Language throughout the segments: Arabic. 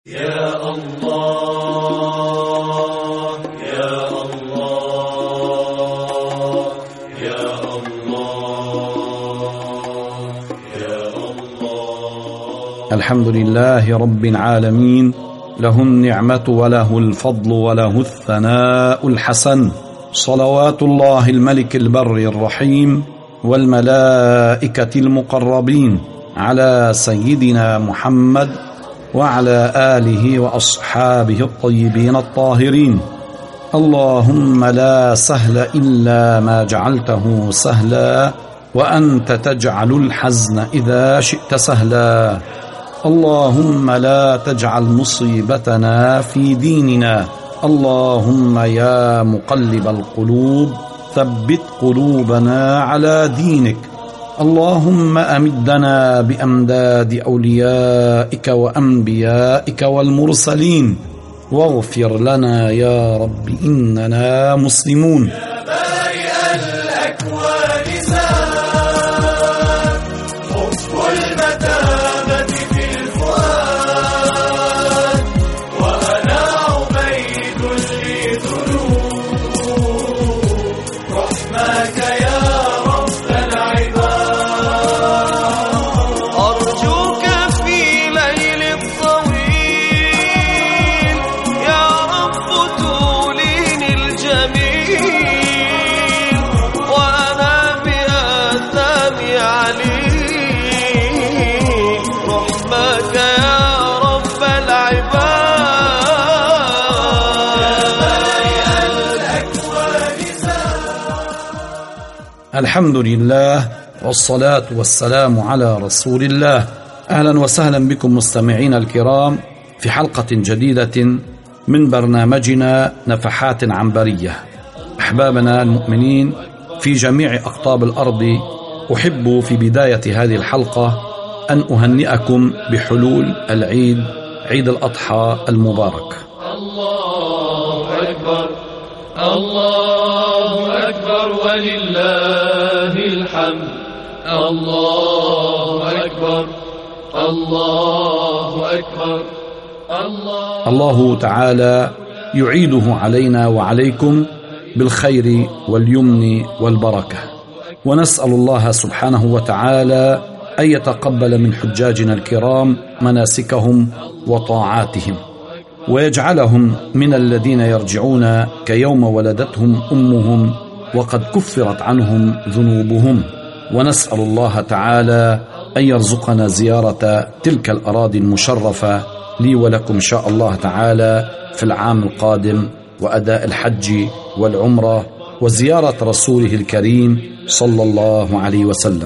يا الله يا الله يا الله يا الله. الحمد لله رب العالمين، له النعمة وله الفضل وله الثناء الحسن. صلوات الله الملك البر الرحيم والملائكة المقربين على سيدنا محمد وعلى آله وأصحابه الطيبين الطاهرين. اللهم لا سهل إلا ما جعلته سهلا، وأنت تجعل الحزن إذا شئت سهلا. اللهم لا تجعل مصيبتنا في ديننا. اللهم يا مقلب القلوب ثبت قلوبنا على دينك. اللهم أمدنا بأمداد أوليائك وأنبيائك والمرسلين، واغفر لنا يا رب إننا مسلمون. يا بارئ الأكوان ساد حب المتامة في الفؤاد، وأنا عبيد لذنوب رحمك يا رب العباد. أرجوك في ليل الطويل يا رب توليني الجميل، وأنا بآثامي عليل رحمك يا رب العباد. الحمد لله والصلاة والسلام على رسول الله. أهلا وسهلا بكم مستمعين الكرام في حلقة جديدة من برنامجنا نفحات عنبرية. أحبابنا المؤمنين في جميع أقطاب الأرض، أحب في بداية هذه الحلقة أن أهنئكم بحلول العيد، عيد الأضحى المبارك. الله أكبر الله أكبر ولله الحمد. الله أكبر الله أكبر الله تعالى يعيده علينا وعليكم بالخير واليمن والبركة، ونسأل الله سبحانه وتعالى أن يتقبل من حجاجنا الكرام مناسكهم وطاعاتهم، ويجعلهم من الذين يرجعون كيوم ولدتهم أمهم وقد كفرت عنهم ذنوبهم. ونسأل الله تعالى أن يرزقنا زيارة تلك الأراضي المشرفة لي ولكم إن شاء الله تعالى في العام القادم، وأداء الحج والعمرة وزيارة رسوله الكريم صلى الله عليه وسلم.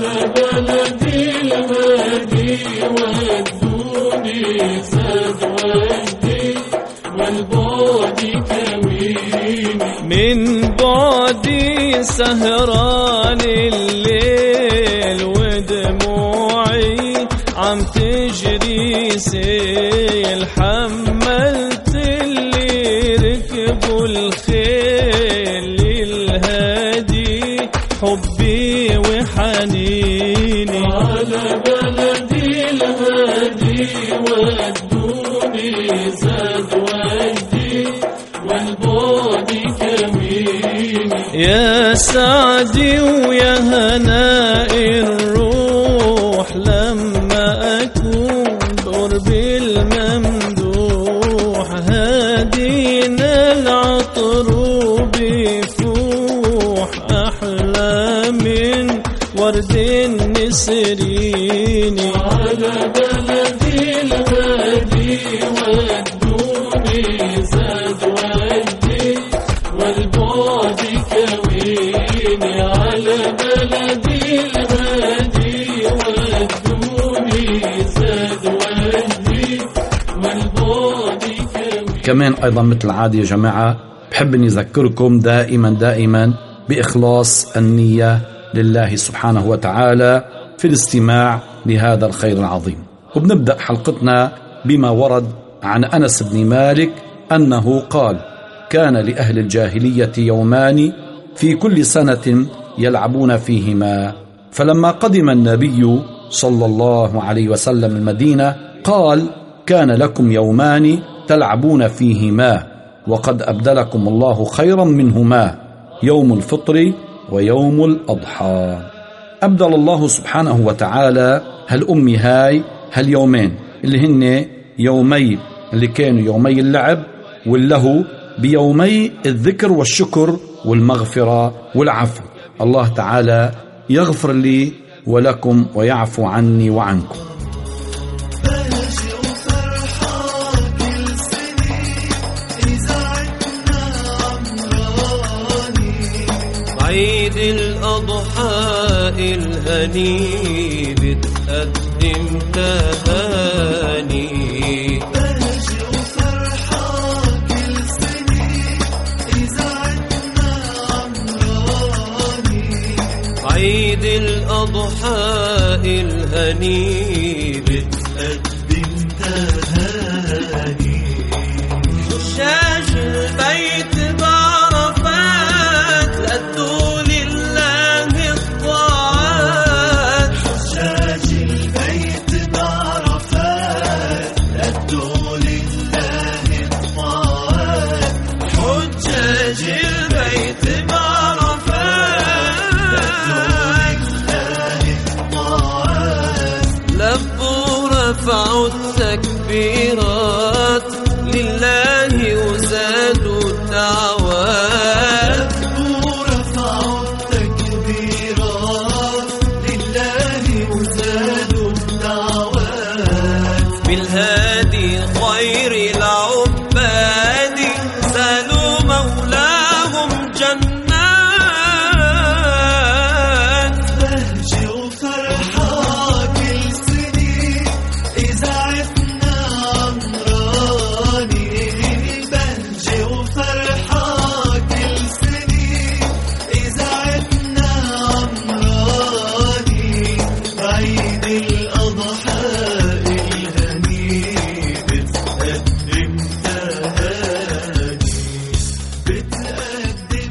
من بعدي سهران الليل ودموعي عم تجري سيل، حملت اللي ركبوا الخيل للهادي حبي وحنيني. على بلدي الهادي ودوني زاد وجدي والبعد كمين. يا سعدي ويا هناء الروح لما أكون قرب الممدوح، هادينا العطر بفوح أحلى من ورد النسرين. على بلدي الهادي ودوني زاد وجدي والبعد كويني. على بلدي الهادي ودوني زاد وجدي والبعد كويني. كمان أيضا مثل العادة يا جماعة بحب أن أذكركم دائما بإخلاص النية لله سبحانه وتعالى في الاستماع لهذا الخير العظيم. وبنبدأ حلقتنا بما ورد عن أنس بن مالك أنه قال: كان لأهل الجاهلية يومان في كل سنة يلعبون فيهما، فلما قدم النبي صلى الله عليه وسلم المدينة قال: كان لكم يومان تلعبون فيهما وقد أبدلكم الله خيرا منهما يوم الفطر ويوم الأضحى. أبدل الله سبحانه وتعالى هاي هاليومين اللي هن يومي اللي كانوا يومي اللعب واللهو بيومي الذكر والشكر والمغفرة والعفو. الله تعالى يغفر لي ولكم ويعفو عني وعنكم. عيد الأضحى الهني بتقدم تهاني، بهج وفرحة كل سنة إذا عدنا عمراني. عيد الأضحى الهني بتقدم تهاني، حجاج البيت بعرفات لأدوا لله الطاعات. حجاج البيت بعرفات لأدوا لله الطاعات. حجاج البيت بعرفات لأدوا لله الطاعات. لبوا رفعوا التكبيرات لله وزادوا الدعوات. ورفعوا التكبيرات لله وزادوا الدعوات. بالهادي خير العباد سالوا مولاهم جنات. بهج وفرحة كل سنة إذا عدنا عمراني. بهج وفرحة كل سنة إذا عدنا عمراني. عيد الأضحى الهني بتقدم تهاني، بتقدم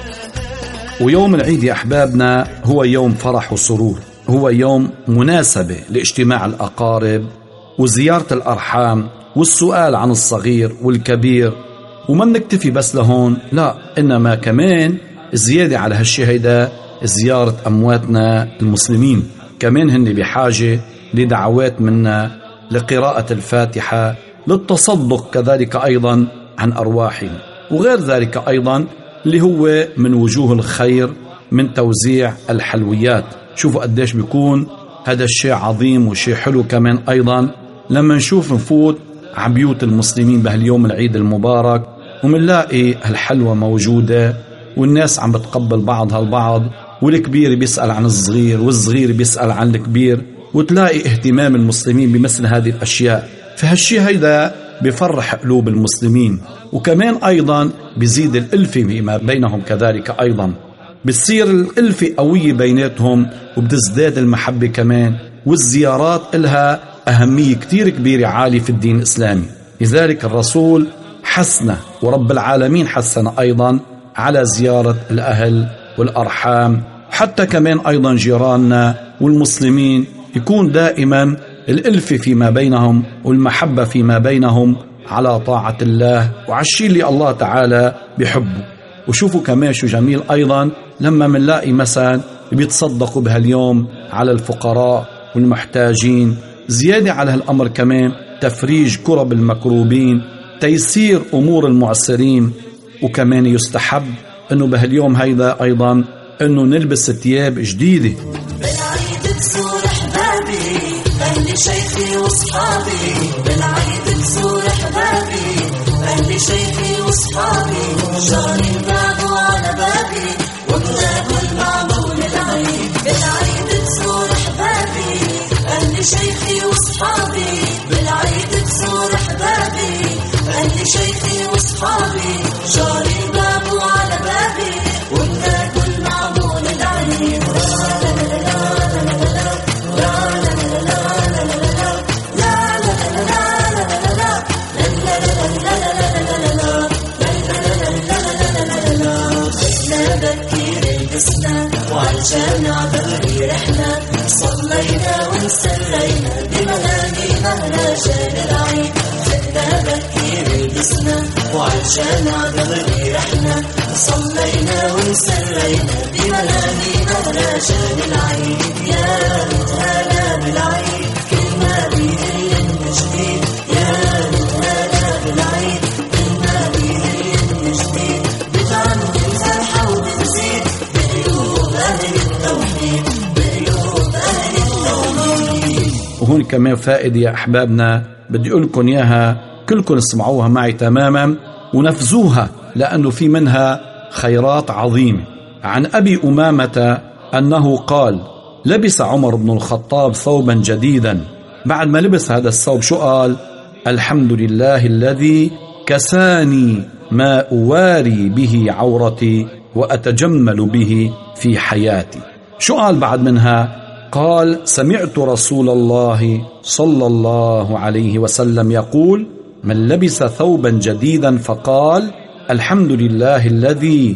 تهاني. ويوم العيد يا أحبابنا هو يوم فرح وسرور، هو يوم مناسبة لاجتماع الأقارب وزيارة الأرحام والسؤال عن الصغير والكبير. وما نكتفي بس لهون، لا، إنما كمان زيادة على هالشي هيدا زيارة أمواتنا المسلمين، كمان هن بحاجة لدعوات منا، لقراءة الفاتحة، للتصدق كذلك أيضا عن أرواحهم، وغير ذلك أيضا اللي هو من وجوه الخير من توزيع الحلويات. شوفوا قديش بيكون هذا الشيء عظيم وشيء حلو كمان أيضا لما نفوت عبيوت المسلمين بهاليوم العيد المبارك ومنلاقي هالحلوة موجودة والناس عم بتقبل بعضها البعض، والكبير بيسأل عن الصغير والصغير بيسأل عن الكبير، وتلاقي اهتمام المسلمين بمثل هذه الأشياء. فهالشي هيدا بفرح قلوب المسلمين، وكمان أيضا بيزيد الألفة فيما بينهم كذلك أيضا، بتصير الألفة قوية بيناتهم وبتزداد المحبة كمان. والزيارات إلها أهمية كتير كبيرة عالية في الدين الإسلامي، لذلك الرسول حسنا ورب العالمين حسنا أيضا على زيارة الأهل والأرحام، حتى كمان أيضا جيراننا والمسلمين يكون دائما الألفة فيما بينهم والمحبة فيما بينهم على طاعة الله وعلى الشيء اللي الله تعالى بيحبه. وشوفوا كمان شو جميل أيضا لما منلاقي مثلا بيتصدقوا بهاليوم على الفقراء والمحتاجين، زيادة على هالأمر كمان تفريج كرب المكروبين، تيسير أمور المعسرين. وكمان يستحب أنه بهاليوم هيدا أيضا أنه نلبس ثياب جديدة. بالعيد بزور أحبابي أهلي شيخي وصحابي، بالعيد بزور أحبابي أهلي شيخي وصحابي، جاري الباب على بابي وكتاب المعمول العيد. بالعيد بزور أحبابي أهلي شيخي وصحابي، بالعيد بزور أحبابي أهلي شيخي وصحابي، جاري الباب على بابي وكتاب المعمول العيد. وعالجامع بغري رحنا، صلينا وانسلينا بملاهي علشان العيد فقنا بكير لبسنا وعشان عقبالي رحنا صلينا وسرينا بملاهينا علشان العيد يا متهلا بالعيد كلنا بهي جديد يا متهلا بالعيد كلنا بهي جديد بتعم بنزرحة وبنزيد بقلوب أهل التوحيد بقلوب أهل التوحيد. وهون كمان فائدة يا أحبابنا بدي أقول لكم إياها كلكم اسمعوها معي تماما ونفذوها لأنه في منها خيرات عظيمة. عن أبي أمامة أنه قال لبس عمر بن الخطاب ثوبا جديدا، بعد ما لبس هذا الثوب شو قال؟ الحمد لله الذي كساني ما أواري به عورتي وأتجمل به في حياتي. شو قال بعد منها؟ قال سمعت رسول الله صلى الله عليه وسلم يقول من لبس ثوبا جديدا فقال الحمد لله الذي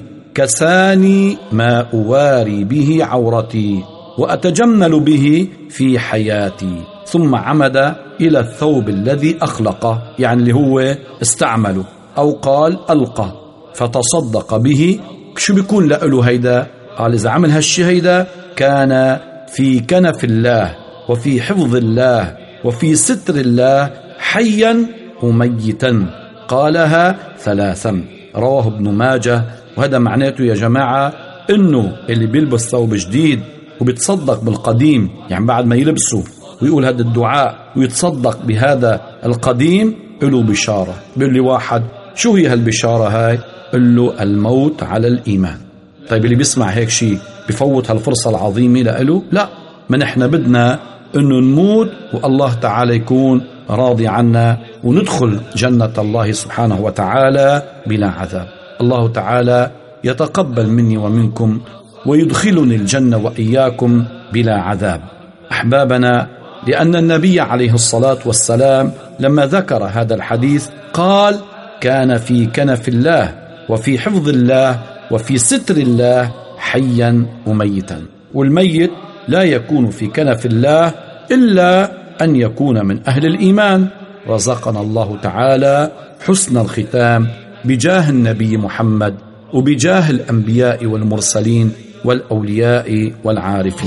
كساني ما أواري به عورتي وأتجمل به في حياتي، ثم عمد إلى الثوب الذي أخلقه، يعني اللي هو استعمله، أو قال ألقى فتصدق به. شو بيكون له هيدا؟ قال إذا عمل هالشي هيدا كان في كنف الله وفي حفظ الله وفي ستر الله حيا وميتا. قالها ثلاثا، رواه ابن ماجه. وهذا معناته يا جماعة إنه اللي بيلبس ثوب جديد وبيتصدق بالقديم، يعني بعد ما يلبسه ويقول هذا الدعاء ويتصدق بهذا القديم له بشارة. بيقول لي واحد شو هي هالبشارة هاي؟ قل له الموت على الإيمان. طيب اللي بيسمع هيك شيء بفوت هالفرصة العظيمة لأله؟ لا، ما نحن بدنا إنه نموت والله تعالى يكون راضي عنا وندخل جنة الله سبحانه وتعالى بلا عذاب. الله تعالى يتقبل مني ومنكم ويدخلني الجنة وإياكم بلا عذاب. أحبابنا، لأن النبي عليه الصلاة والسلام لما ذكر هذا الحديث قال كان في كنف الله وفي حفظ الله وفي ستر الله حيا وميتا. والميت لا يكون في كنف الله إلا أن يكون من أهل الإيمان. رزقنا الله تعالى حسن الختام بجاه النبي محمد وبجاه الأنبياء والمرسلين والأولياء والعارفين.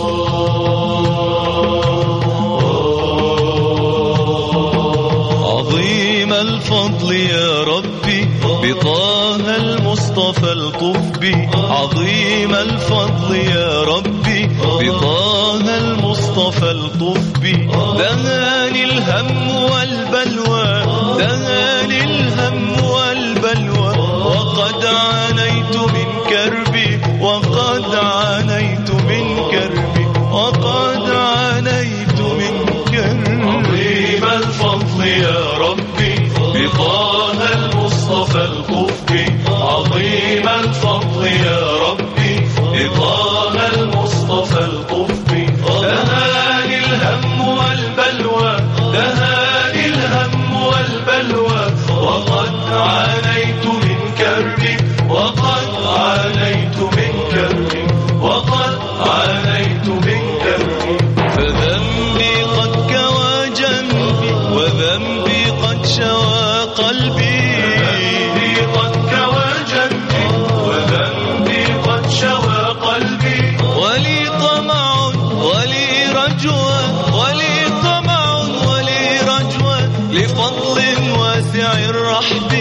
عظيم الفضل يا ربي بطه المصطفى الطفبي، عظيم الفضل يا ربي بطه المصطفى الطفبي، دهاني الهم والبلوى، دهاني الهم والبلوى، وقد عانيت من كربي، وقد عانيت من كربي، وقد عانيت من كربي. عظيم الفضل يا ربي بطه المصطفى الطفبي، عظيم الفضل يا ربي بطه المصطفى الطفبي، دهاني الهم والبلوى، دهاني الهم والبلوى، وقد عانيت من كربي، وقد عانيت من كربي، وقد عانيت من كربي. فذنبي قد كوى جنبي وذنبي قد شوى قلبي، ذنبي قد كوى جنبي وذنبي قد شوى قلبي، ولي طمع ولي رجوة، ولي طمع ولي رجوة، لفضل واسع الرحب،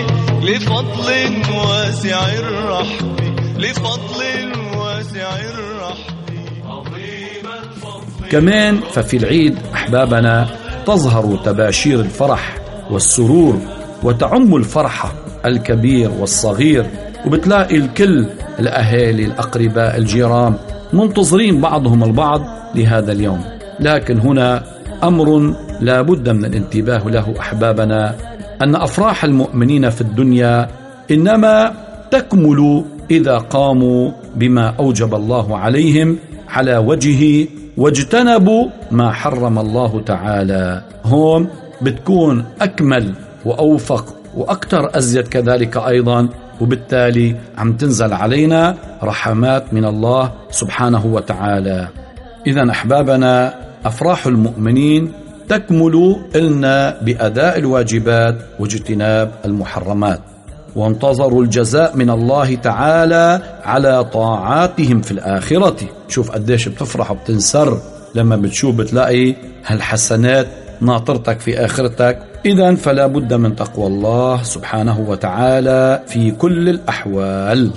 لفضل واسع الرحب، لفضل واسع الرحب. عظيم الفضل. كمان ففي العيد أحبابنا تظهر تباشير الفرح والسرور وتعم الفرحة الكبير والصغير، وبتلاقي الكل الأهالي الأقرباء الجيران منتظرين بعضهم البعض لهذا اليوم. لكن هنا أمر لا بد من الانتباه له أحبابنا، أن أفراح المؤمنين في الدنيا إنما تكمل إذا قاموا بما أوجب الله عليهم على وجهه واجتنبوا ما حرم الله تعالى. هم بتكون أكمل وأوفق وأكثر أزيد كذلك أيضا، وبالتالي عم تنزل علينا رحمات من الله سبحانه وتعالى. إذن أحبابنا، أفراح المؤمنين تكمل إلنا بأداء الواجبات واجتناب المحرمات، وانتظروا الجزاء من الله تعالى على طاعاتهم في الآخرة. شوف قديش بتفرح وبتنسر لما بتشوف بتلاقي هالحسنات ناطرتك في آخرتك. إذن فلا بد من تقوى الله سبحانه وتعالى في كل الأحوال.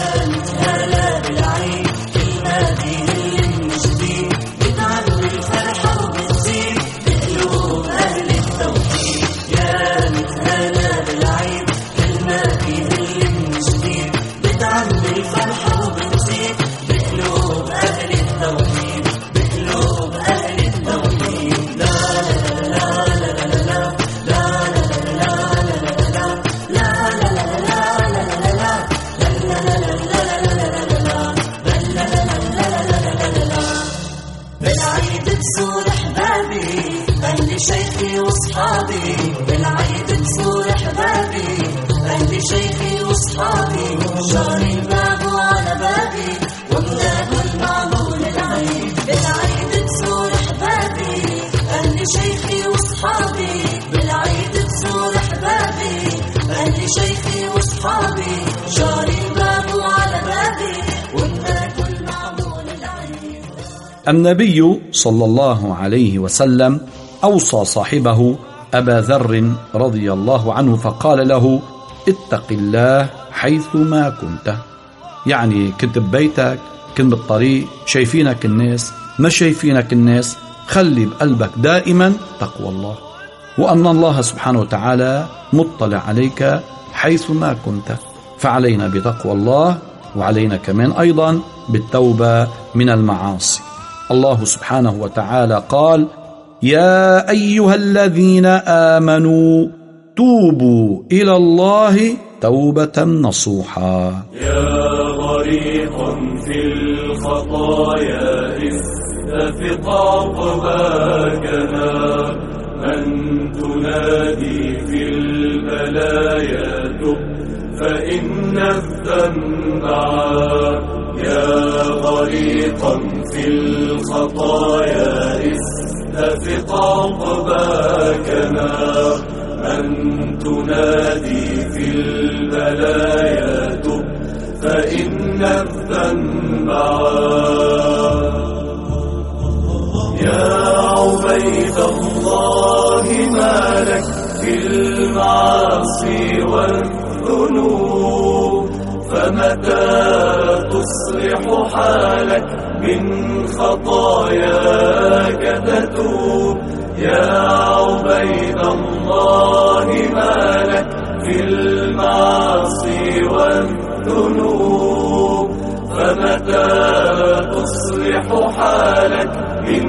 شيخي واصحابي بالعيد تزور احبابي، اهلي شيخي واصحابي جاري الباب وعلى بابي، وبناكل معمول العيد بالعيد تزور احبابي، اهلي شيخي واصحابي بالعيد تزور احبابي، اهلي شيخي واصحابي جاري الباب وعلى بابي، وبناكل معمول العيد. النبي صلى الله عليه وسلم أوصى صاحبه أبا ذر رضي الله عنه فقال له: اتق الله حيثما كنت. يعني كنت ببيتك، كنت بالطريق، شايفينك الناس، ما شايفينك الناس، خلي بقلبك دائما تقوى الله، وأن الله سبحانه وتعالى مطلع عليك حيثما كنت. فعلينا بتقوى الله، وعلينا كمان أيضا بالتوبة من المعاصي. الله سبحانه وتعالى قال: يا أيها الذين آمنوا توبوا إلى الله توبة نصوحا. يا غريقا في الخطايا استفق عقباكنا، من تنادي في البلايا تب فإن الذنب عار. يا غريقا في الخطايا استفق عقباكنا، من تنادي في البلايا تب فإن الذنب عار. يا عبيد الله ما لك في المعاصي والذنوب، فمتى تصلح حالك من خطاياك تتوب. يا عبيد الله ما لك في المعاصي والذنوب، فمتى تصلح حالك من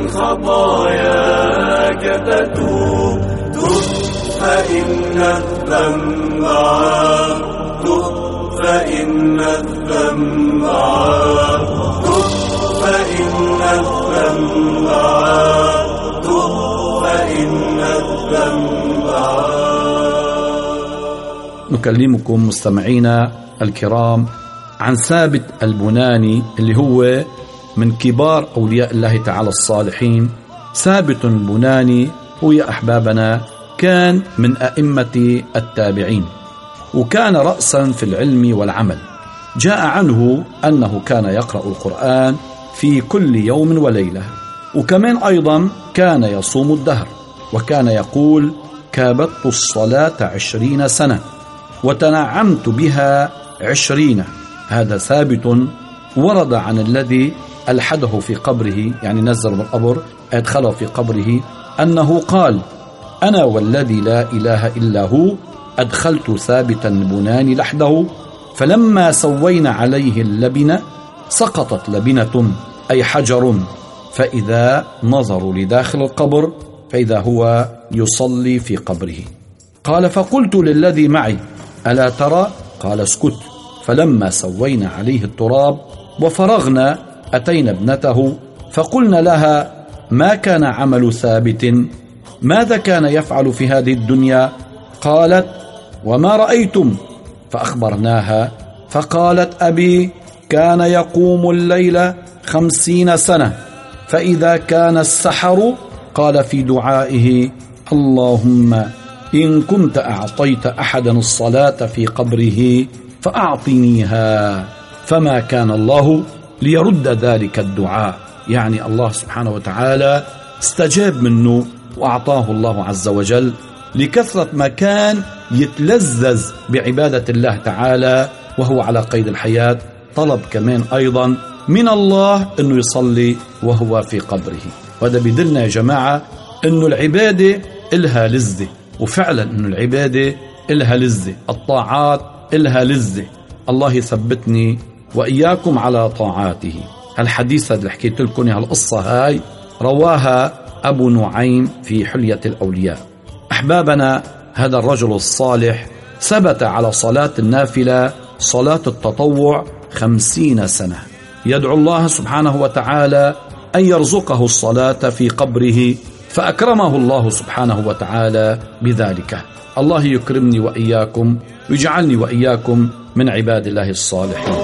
خطاياك تتوب. تب فإن الذنب عار، تب فإن الذنب عار، تب فإن الذنب عار، تب فإن الذنب عار. نكلمكم مستمعينا الكرام عن ثابت البناني، اللي هو من كبار أولياء الله تعالى الصالحين. ثابت البناني هو يا أحبابنا كان من أئمة التابعين، وكان رأسا في العلم والعمل. جاء عنه أنه كان يقرأ القرآن في كل يوم وليلة، وكمان أيضا كان يصوم الدهر، وكان يقول: كابدت الصلاة 20 سنة وتنعمت بها 20. هذا ثابت ورد عن الذي ألحده في قبره، يعني نزل من القبر أدخله في قبره، أنه قال: أنا والذي لا إله إلا هو أدخلت ثابتا البناني لحده، فلما سوينا عليه اللبنة سقطت لبنة أي حجر، فإذا نظروا لداخل القبر فإذا هو يصلي في قبره. قال: فقلت للذي معي: ألا ترى؟ قال: اسكت. فلما سوينا عليه التراب وفرغنا أتينا ابنته فقلنا لها: ما كان عمل ثابت؟ ماذا كان يفعل في هذه الدنيا؟ قالت: وما رأيتم؟ فأخبرناها، فقالت: أبي كان يقوم الليل 50 سنة، فإذا كان السحر قال في دعائه: اللهم إن كنت أعطيت أحدا الصلاة في قبره فأعطنيها، فما كان الله ليرد ذلك الدعاء. يعني الله سبحانه وتعالى استجاب منه وأعطاه الله عز وجل لكثرة ما كان يتلذذ بعبادة الله تعالى وهو على قيد الحياة. طلب كمان أيضا من الله أنه يصلي وهو في قبره. وهذا بيدلنا يا جماعة أنه العبادة إلها لذة، وفعلا أنه العبادة إلها لذة، الطاعات إلها لذة. الله يثبتني وإياكم على طاعاته. الحديث اللي حكيت لكم القصة هاي رواها أبو نعيم في حلية الأولياء. أحبابنا، هذا الرجل الصالح ثبت على صلاة النافلة، صلاة التطوع 50 سنة، يدعو الله سبحانه وتعالى أن يرزقه الصلاة في قبره، فأكرمه الله سبحانه وتعالى بذلك. الله يكرمني وإياكم ويجعلني وإياكم من عباد الله الصالحين.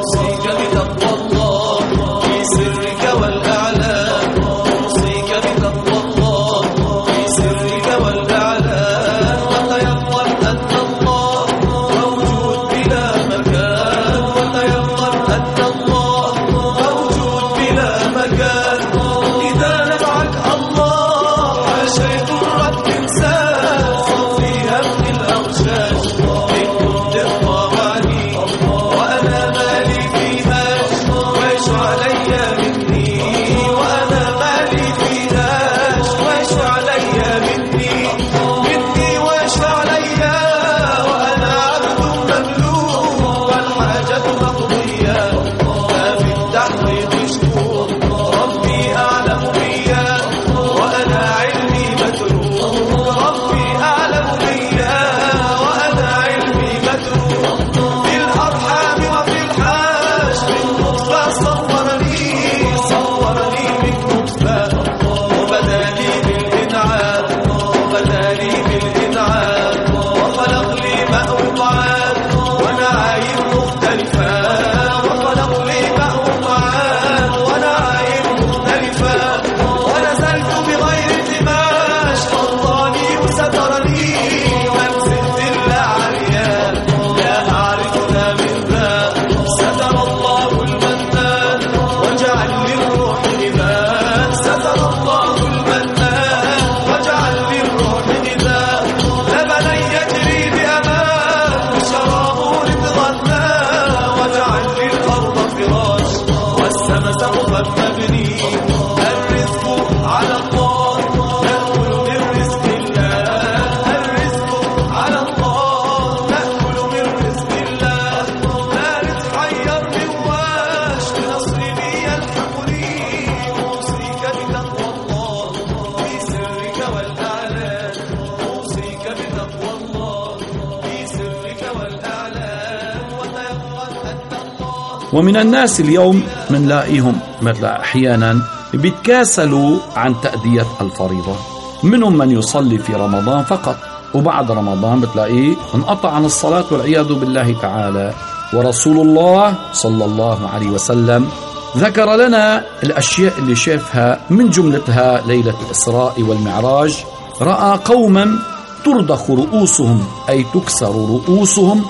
ومن الناس اليوم منلاقيهم مثلا أحيانا بيتكاسلوا عن تأدية الفريضة. منهم من يصلي في رمضان فقط، وبعد رمضان بتلاقيه انقطع عن الصلاة والعياذ بالله تعالى. ورسول الله صلى الله عليه وسلم ذكر لنا الأشياء اللي شافها، من جملتها ليلة الإسراء والمعراج. رأى قوما ترضخ رؤوسهم، أي تكسر رؤوسهم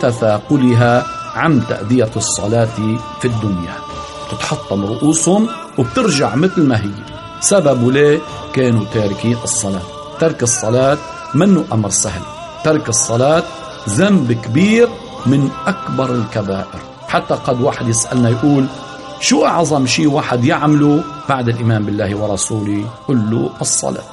لتثاقلها عن تأدية الصلاة في الدنيا. تتحطم رؤوسهم وبترجع مثل ما هي. سبب ليه؟ كانوا تاركين الصلاة. ترك الصلاة منه أمر سهل، ترك الصلاة ذنب كبير من أكبر الكبائر. حتى قد واحد يسألنا يقول: شو أعظم شيء واحد يعمله بعد الإيمان بالله ورسوله؟ قل له: الصلاة.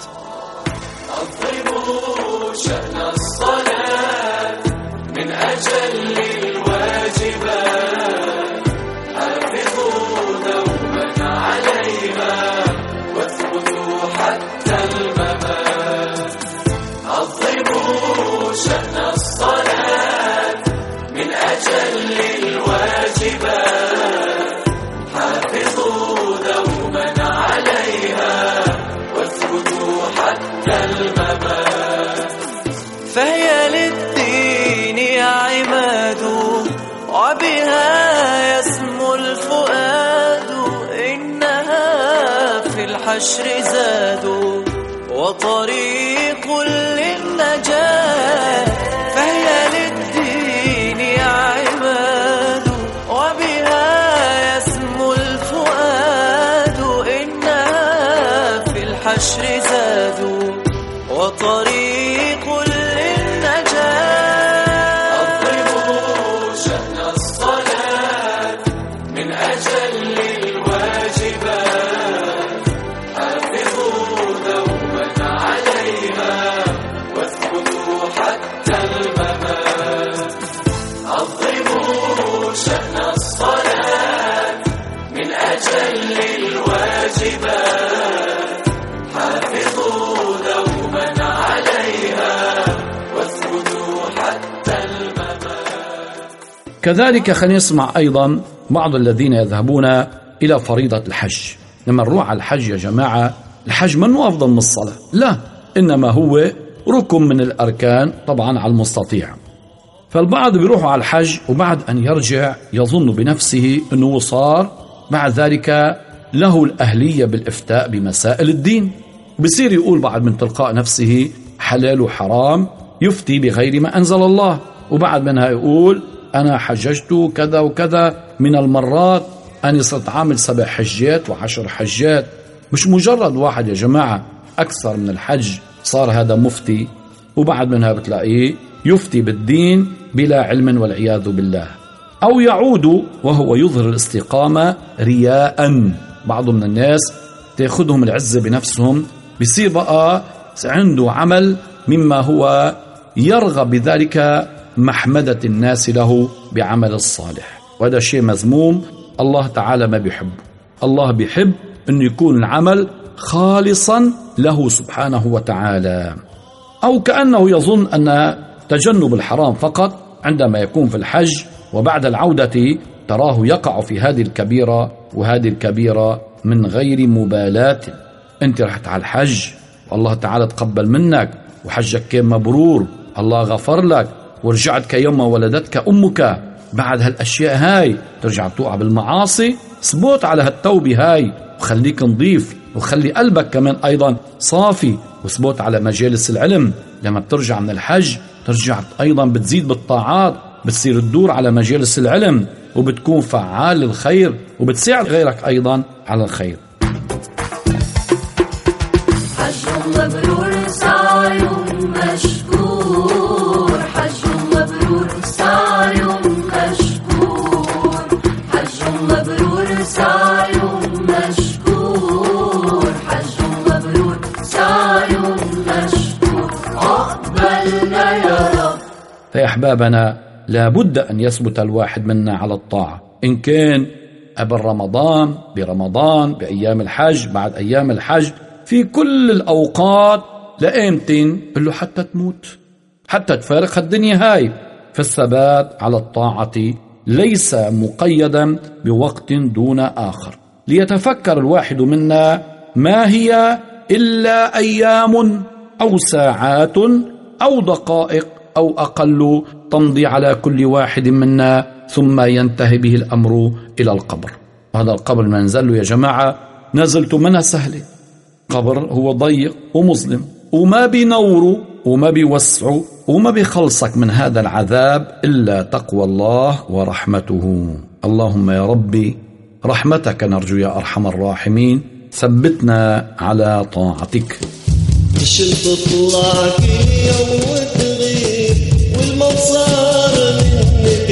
عظموا شأن الصلاة من أجل الواجبات، حافظوا دوما عليها واثبتوا حتى الممات. عظموا شأن الصلاة من أجل الواجبات، حافظوا دوما عليها واثبتوا حتى الممات. فهي للدين عماد وبها يسمو الفؤاد، إنها في الحشر زاد وطريق للنجاة، فهي للدين عماد وبها يسمو الفؤاد، إنها في الحشر زاد وطريق للنجاة. أضربوا شأن الصلاة من أجل الواجبات، حافظوا دوما عليها واثبتوا حتى الممات. أضربوا شأن الصلاة من أجل الواجبات، حافظوا دوما عليها واثبتوا حتى الممات. كذلك خلينا نسمع أيضا بعض الذين يذهبون إلى فريضة الحج. لما نروح على الحج يا جماعة، الحج منه أفضل من الصلاة، لا، إنما هو ركن من الأركان طبعا على المستطيع. فالبعض بيروحوا على الحج وبعد أن يرجع يظن بنفسه أنه صار بعد ذلك له الأهلية بالإفتاء بمسائل الدين، بصير يقول بعد من تلقاء نفسه حلال وحرام، يفتي بغير ما أنزل الله، وبعد منها يقول أنا حججت كذا وكذا من المرات، أنا صرت عامل 7 حجات و10 حجات. مش مجرد واحد يا جماعة أكثر من الحج صار هذا مفتي، وبعد منها بتلاقيه يفتي بالدين بلا علم والعياذ بالله، أو يعود وهو يظهر الاستقامة رياء. بعض من الناس تأخذهم العزة بنفسهم، بيصير بقى عنده عمل مما هو يرغب بذلك محمدة الناس له بعمل الصالح، وهذا شيء مذموم. الله تعالى ما بيحب، الله بيحب أن يكون العمل خالصا له سبحانه وتعالى. أو كأنه يظن أن تجنب الحرام فقط عندما يكون في الحج، وبعد العودة تراه يقع في هذه الكبيرة وهذه الكبيرة من غير مبالاة. أنت رحت على الحج والله تعالى تقبل منك وحجك كان مبرور، الله غفر لك، ورجعت كيوم ولدتك أمك. بعد هالأشياء هاي ترجع توقع بالمعاصي، ثبوت على هالتوبة هاي وخليك نظيف، وخلي قلبك كمان أيضا صافي، وثبوت على مجالس العلم. لما بترجع من الحج ترجع أيضا بتزيد بالطاعات، بتصير تدور على مجالس العلم، وبتكون فعال للخير، وبتساعد غيرك أيضا على الخير. حج مبرور سعي مشكور، حج مبرور سعي مشكور، حج مبرور سعي مشكور، حج مبرور سعي مشكور، عقبالنا يا رب. فيا أحبابنا لابد أن يثبت الواحد منا على الطاعة، إن كان قبل رمضان، برمضان، بأيام الحج، بعد أيام الحج، في كل الأوقات لأيمتين له حتى تموت، حتى تفارق الدنيا هاي. فالثبات على الطاعة ليس مقيدا بوقت دون آخر. ليتفكر الواحد منا ما هي إلا أيام أو ساعات أو دقائق أو أقل تمضي على كل واحد منا، ثم ينتهي به الأمر إلى القبر. هذا القبر منزله يا جماعة نزلته منها سهلة، قبر هو ضيق ومظلم وما بينوره وما بيوسعه وما بيخلصك من هذا العذاب إلا تقوى الله ورحمته. اللهم يا ربي رحمتك نرجو يا أرحم الراحمين، ثبتنا على طاعتك. الشمس تطلع كل يوم وتغيب والمطار منك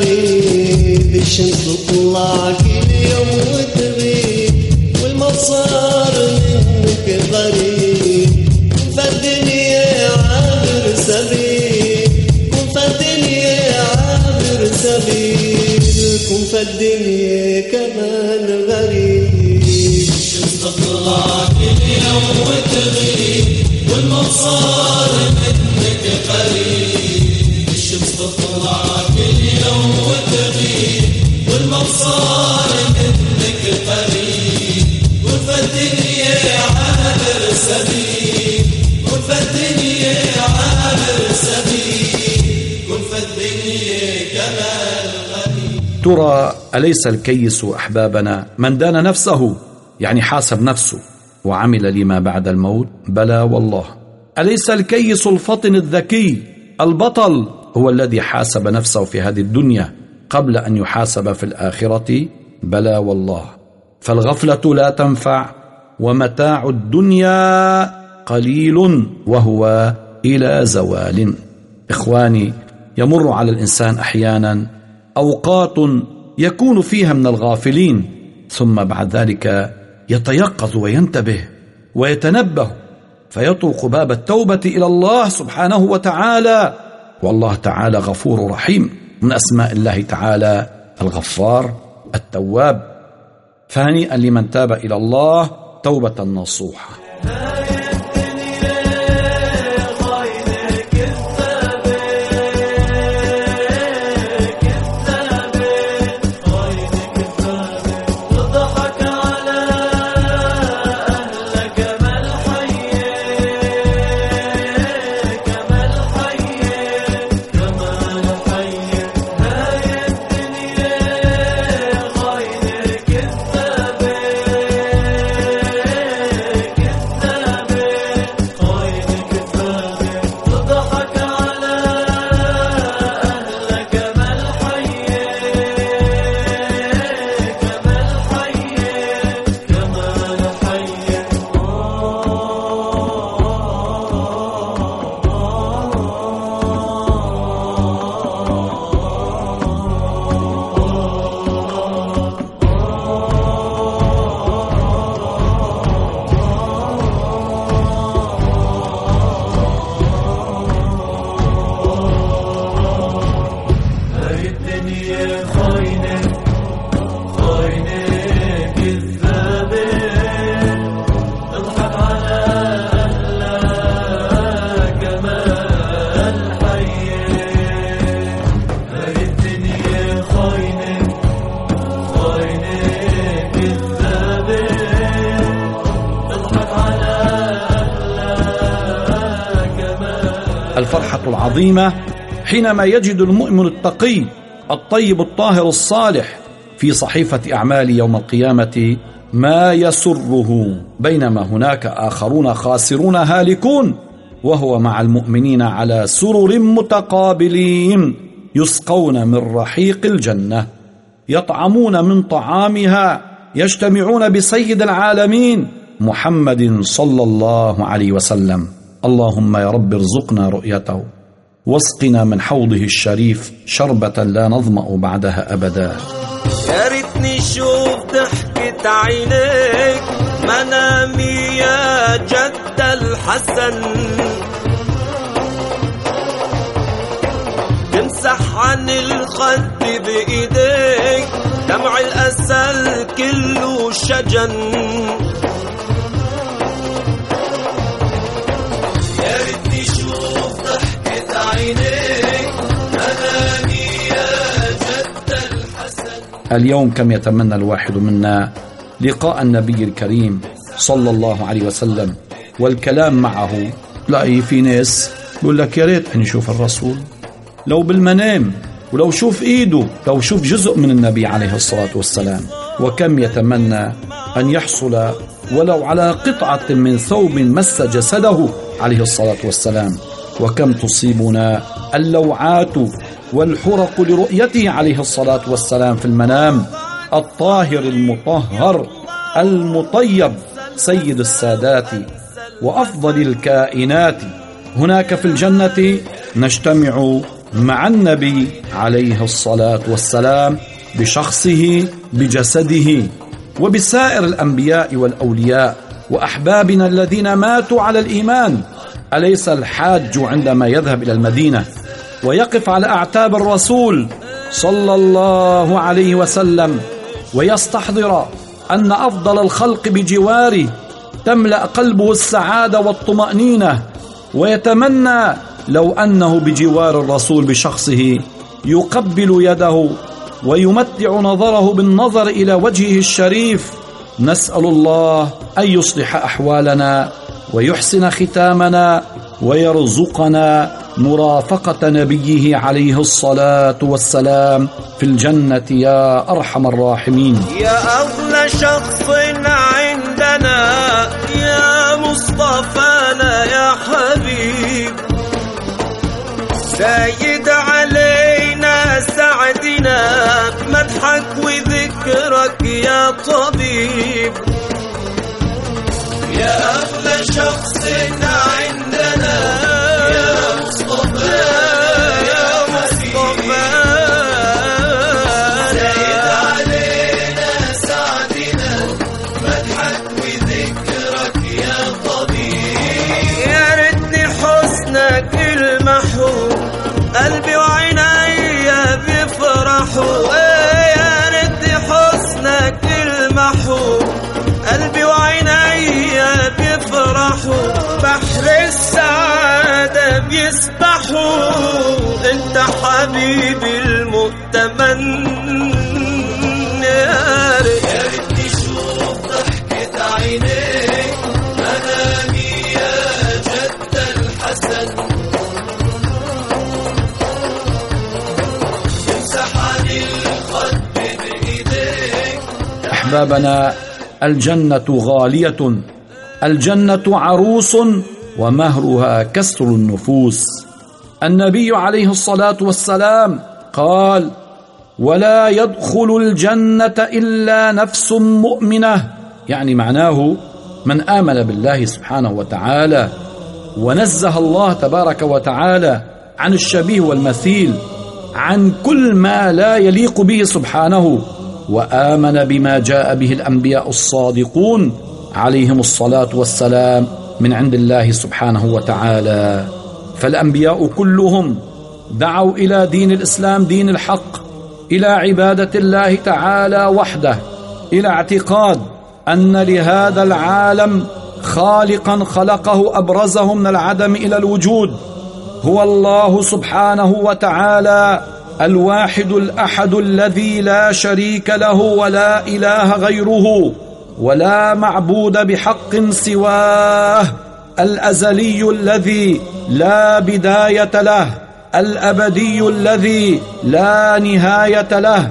قريب، الشمس تطلع كل يوم وتغيب والمطار منك قريب، فالدنيا عابر سبيل، كن فالدنيا عابر سبيل، كن فالدنيا كمان غريب. الشمس تطلع كل يوم وتغيب والمطار منك قريب، الشمس تطلع كل يوم وتغيب والمطار منك قريب، كن فالدنيا عابر سبيل، كن فالدنيا عابر سبيل، كن فالدنيا كمان غريب. ترى أليس الكيس أحبابنا من دان نفسه، يعني حاسب نفسه، وعمل لما بعد الموت؟ بلى والله. أليس الكيس الفطن الذكي البطل هو الذي حاسب نفسه في هذه الدنيا قبل أن يحاسب في الآخرة؟ بلى والله. فالغفلة لا تنفع، ومتاع الدنيا قليل وهو إلى زوال. إخواني، يمر على الإنسان أحيانا أوقات يكون فيها من الغافلين، ثم بعد ذلك يتيقظ وينتبه ويتنبه فيطرق باب التوبة إلى الله سبحانه وتعالى، والله تعالى غفور رحيم، من أسماء الله تعالى الغفار التواب. فهنيئا لمن تاب إلى الله توبة نصوحة. الفرحة العظيمة حينما يجد المؤمن التقي الطيب الطاهر الصالح في صحيفة أعمال يوم القيامة ما يسره، بينما هناك آخرون خاسرون هالكون، وهو مع المؤمنين على سرر متقابلين يسقون من رحيق الجنة، يطعمون من طعامها، يجتمعون بسيد العالمين محمد صلى الله عليه وسلم. اللهم يا رب ارزقنا رؤيته، واسقنا من حوضه الشريف شربة لا نظمأ بعدها أبدا. يا ريتني شوف ضحكة عينيك منامي يا جد الحسن، تمسح عن الخد بإيديك دمع الأسل كله شجن. يا ريتني شوف ضحكة عينيك منامي يا جد الحسن. اليوم كم يتمنى الواحد منا لقاء النبي الكريم صلى الله عليه وسلم والكلام معه. لا في ناس يقول لك يا ريت أن يشوف الرسول لو بالمنام، ولو شوف إيده، لو شوف جزء من النبي عليه الصلاة والسلام. وكم يتمنى أن يحصل ولو على قطعة من ثوب مس جسده عليه الصلاة والسلام. وكم تصيبنا اللوعات والحرق لرؤيته عليه الصلاة والسلام في المنام، الطاهر المطهر المطيب سيد السادات وأفضل الكائنات. هناك في الجنة نجتمع مع النبي عليه الصلاة والسلام بشخصه بجسده، وبسائر الأنبياء والأولياء وأحبابنا الذين ماتوا على الإيمان. أليس الحاج عندما يذهب إلى المدينة ويقف على أعتاب الرسول صلى الله عليه وسلم ويستحضر أن أفضل الخلق بجواره تملأ قلبه السعادة والطمأنينة، ويتمنى لو أنه بجوار الرسول بشخصه يقبل يده ويمتع نظره بالنظر إلى وجهه الشريف. نسأل الله أن يصلح أحوالنا ويحسن ختامنا ويرزقنا مرافقة نبيه عليه الصلاة والسلام في الجنة يا أرحم الراحمين. يا أغلى شخص عندنا مصطفانا يا حبيب، زايد علينا سعدنا بمدحك وذكرك يا طبيب. يا أغلى شخص عندنا يا مصطفى يا مصطفى، زايد علينا سعدنا مدحك وذكرك يا طبيب. يا ريتني حسنك المحو قلبي وعيني بيفرحوا، يا ريتني حسنك المحو قلبي وعيني بيفرحوا، بحر السعادة بيسبحوا، انت حبيبي المؤتمن. يا ريتني شوف ضحكة عينيك منامي يا جد الحسن، امسح عن الخد بإيديك. أحبابنا، الجنة غالية، الجنة عروس ومهرها كسر النفوس. النبي عليه الصلاة والسلام قال: ولا يدخل الجنة إلا نفس مؤمنة، يعني معناه من آمن بالله سبحانه وتعالى ونزه الله تبارك وتعالى عن الشبيه والمثيل، عن كل ما لا يليق به سبحانه، وآمن بما جاء به الأنبياء الصادقون عليهم الصلاة والسلام من عند الله سبحانه وتعالى. فالأنبياء كلهم دعوا إلى دين الإسلام، دين الحق، إلى عبادة الله تعالى وحده، إلى اعتقاد أن لهذا العالم خالقا خلقه أبرزه من العدم إلى الوجود، هو الله سبحانه وتعالى الواحد الأحد الذي لا شريك له ولا إله غيره ولا معبود بحق سواه، الأزلي الذي لا بداية له، الأبدي الذي لا نهاية له،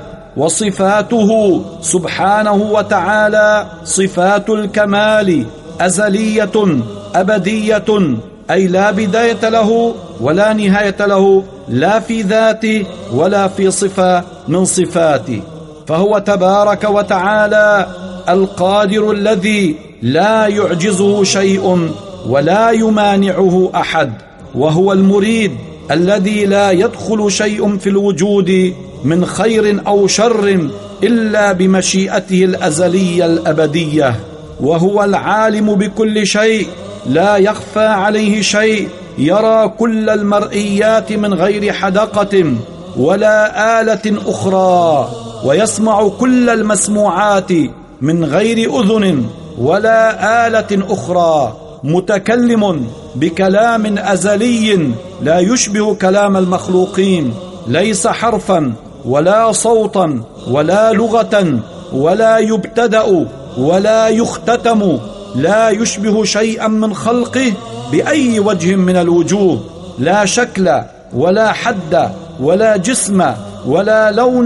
وصفاته سبحانه وتعالى صفات الكمال أزلية أبدية، أي لا بداية له ولا نهاية له، لا في ذاته ولا في صفة من صفاته. فهو تبارك وتعالى القادر الذي لا يعجزه شيء ولا يمانعه أحد، وهو المريد الذي لا يدخل شيء في الوجود من خير أو شر إلا بمشيئته الأزلية الأبدية، وهو العالم بكل شيء لا يخفى عليه شيء، يرى كل المرئيات من غير حدقة ولا آلة أخرى، ويسمع كل المسموعات من غير أذن ولا آلة أخرى، متكلم بكلام أزلي لا يشبه كلام المخلوقين، ليس حرفا ولا صوتا ولا لغة ولا يبتدأ ولا يختتم، لا يشبه شيئا من خلقه بأي وجه من الوجوه، لا شكل ولا حد ولا جسم ولا لون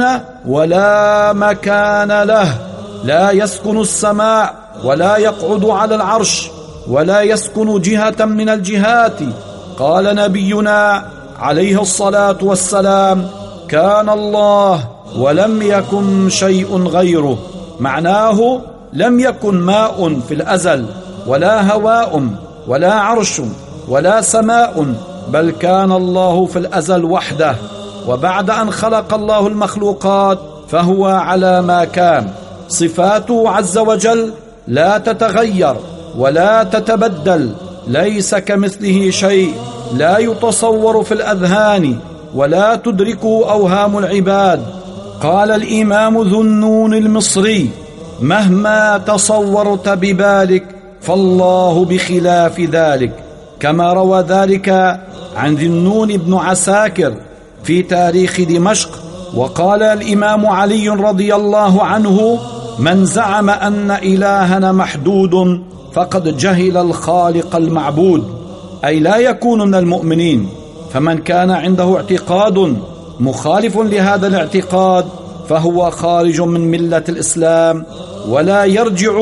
ولا مكان له، لا يسكن السماء ولا يقعد على العرش ولا يسكن جهة من الجهات. قال نبينا عليه الصلاة والسلام: كان الله ولم يكن شيء غيره، معناه لم يكن ماء في الأزل ولا هواء ولا عرش ولا سماء، بل كان الله في الأزل وحده، وبعد أن خلق الله المخلوقات فهو على ما كان. صفاته عز وجل لا تتغير ولا تتبدل، ليس كمثله شيء، لا يتصور في الأذهان ولا تدركه أوهام العباد. قال الإمام ذو النون المصري: مهما تصورت ببالك فالله بخلاف ذلك، كما روى ذلك عن ذي النون بن عساكر في تاريخ دمشق. وقال الإمام علي رضي الله عنه: من زعم أن إلهنا محدود فقد جهل الخالق المعبود، أي لا يكون من المؤمنين. فمن كان عنده اعتقاد مخالف لهذا الاعتقاد فهو خارج من ملة الإسلام، ولا يرجع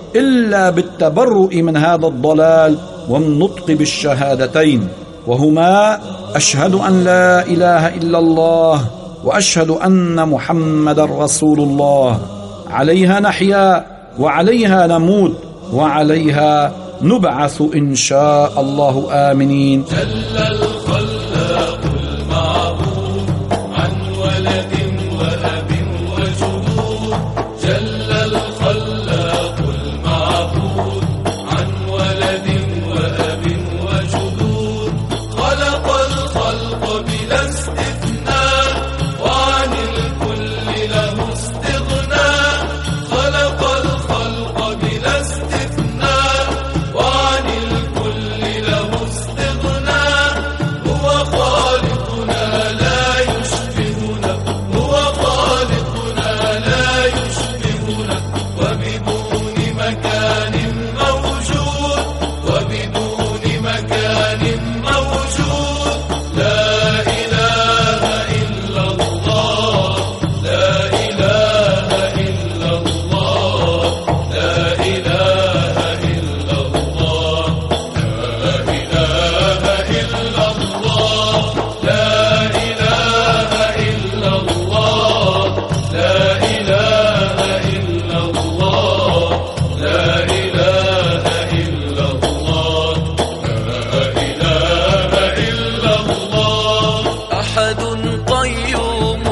إلا بالتبرؤ من هذا الضلال والنطق بالشهادتين، وهما أشهد أن لا إله إلا الله وأشهد أن محمد رسول الله. عليها نحيا وعليها نموت وعليها نبعث إن شاء الله آمنين. جل الخلاق المعبود عن ولد وأب وجهود، جل الخلاق المعبود عن ولد وأب وجهود، خلق الخلق بلا استثناء وعن الكل له استغناء، خلق الخلق بلا استثناء وعن الكل له استغناء، هو خالقنا لا يشبهنا، هو خالقنا لا يشبهنا، وبدون مكان موجود، وبدون مكان موجود، لا إله إلا الله، لا إله إلا الله، لا إله إلا الله، لا إله إلا الله، لا إله إلا الله، لا إله إلا الله، لا إله إلا الله، لا إله إلا الله. أحد قيوم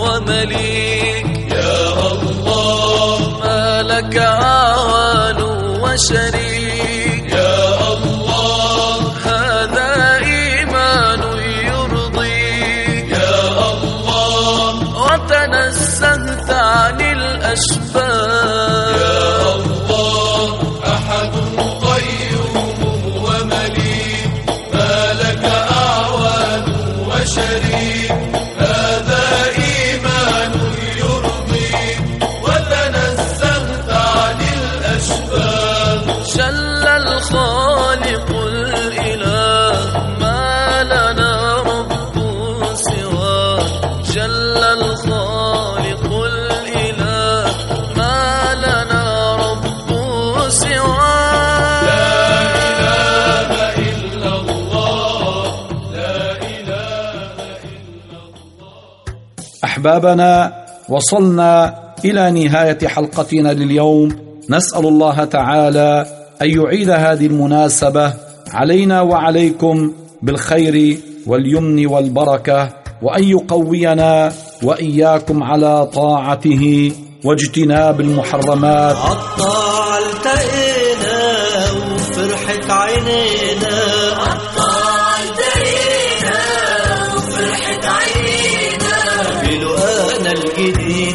ومليك يا الله ما لك عوان وشريك، يا الله هذا إيمان يرضيك، يا الله وتنزهت عن الأشباه. يا الله أحد قيوم ومليك ما لك أعوان وشريك، هذا إيمان يرضيك وتنزهت عن الأشباه. جل الخالق الإله ما لنا رب سواه، جل الخالق الإله ما لنا رب سواه. لا إله إلا الله، لا إله إلا الله. أحبابنا، وصلنا إلى نهاية حلقتنا لليوم. نسأل الله تعالى أن يعيد هذه المناسبة علينا وعليكم بالخير واليمن والبركة، وأن يقوينا وإياكم على طاعته واجتناب المحرمات. عالطاعة التقينا وفرحت عينينا، عالطاعة التقينا وفرحت عينينا، بلقانا الجديد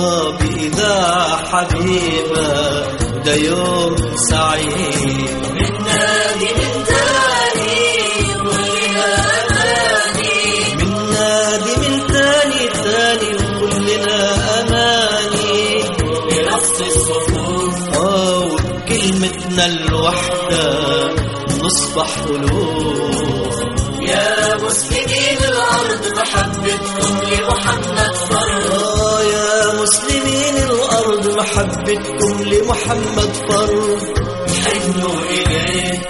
بإذاعة حبيبة، وده يوم سعيد. من نادي من تاني وكلنا أماني، من نادي من تاني وكلنا أماني، برقص الصفوف وبكلمتنا الوحدة نصبح ألوف. يا مسلمين الأرض محبتكم لمحمد فرض، يا مسلمين الأرض محبتكم لمحمد فرض. حنوا إليه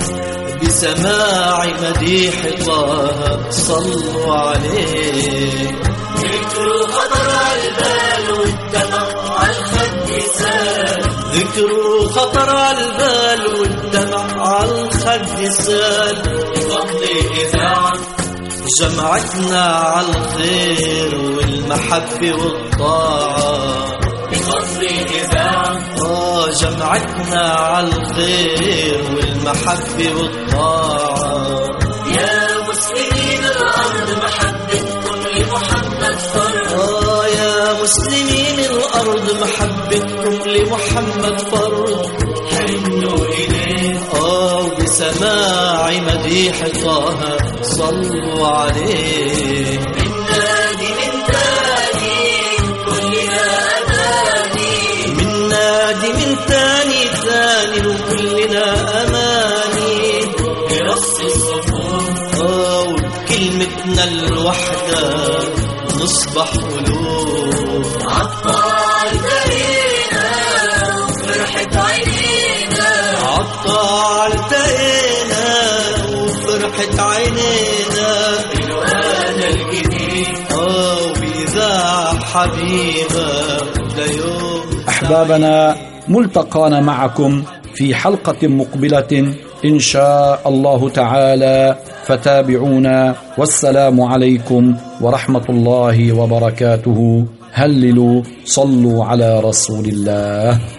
بسماع مديح طه صلوا عليه، ذكروا خطر على البال والدمع على الخد سال، ذكروا خطر على البال والدمع على الخد سال. بفضل إذاعة جمعتنا على الخير والمحبة والطاعة، بفضل إذاعة جمعتنا على الخير والمحبة والطاعة. يا مسلمين الأرض محبتكم لمحمد فرض، يا مسلمين الأرض محبتكم لمحمد فرض. حنوا إليه وبسماع مديح طه صلوا عليه. من نادي من تاني كلنا أماني، من نادي من تاني وكلنا أماني، برقص الصفوف وبكلمتنا الوحدة نصبح ألوف. عالطاعة التقينا وفرحت عينينا، حبيبا ديوم. أحبابنا، ملتقانا معكم في حلقة مقبلة إن شاء الله تعالى، فتابعونا، والسلام عليكم ورحمة الله وبركاته. هللوا، صلوا على رسول الله.